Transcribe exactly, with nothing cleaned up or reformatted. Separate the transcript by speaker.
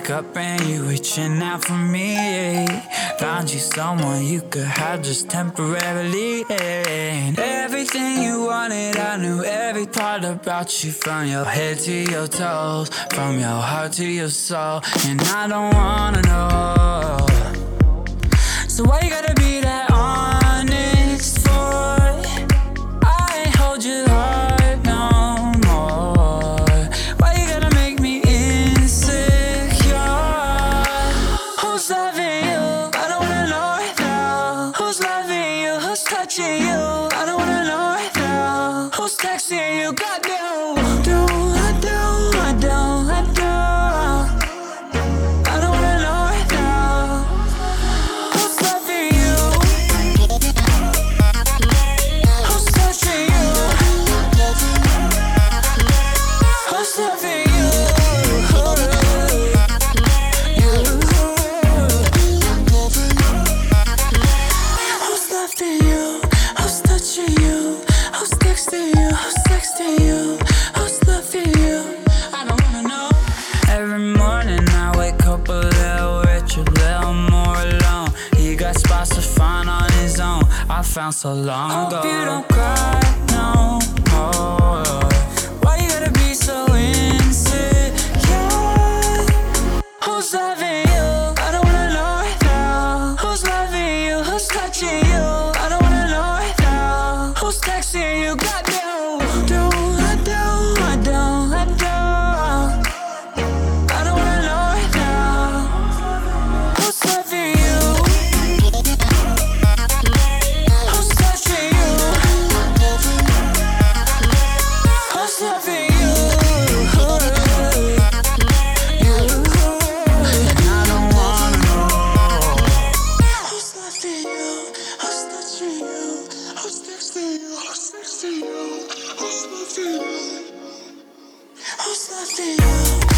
Speaker 1: wake up and you reaching out for me. Found you someone you could have just temporarily. And everything you wanted, I knew every part about you, from your head to your toes, from your heart to your soul. And I don't wanna know, so why you gotta be that honest for? I ain't hold your heart no more. Why you gotta make me insecure? Who's loving you? I don't wanna know right now. Who's loving you? Who's touching you? I don't wanna know right now. Who's texting you? God no. Do I do I do I do? I don't wanna know right now. Who's loving you? Who's touching you? Who's loving you? Who's loving you? Who's touching you? Who's texting you? Who's texting you? Who's loving you? I don't wanna know. Every morning I wake up a little richer, a little more alone. He got spots to find on his own, I found so long ago. Hope you don't cry no more. Why you gotta be so insecure? Who's loving you? I don't wanna know right now. Who's loving you? Who's touching you? I don't wanna know right now. Who's texting you? God no. Do I do I do I do? I don't wanna know right now. Who's loving you? Who's touching you? Who's loving you? And I don't wanna know. Who's loving you? Who's touching you? Who's texting you? Who's texting you? Who's loving you? Who's loving you?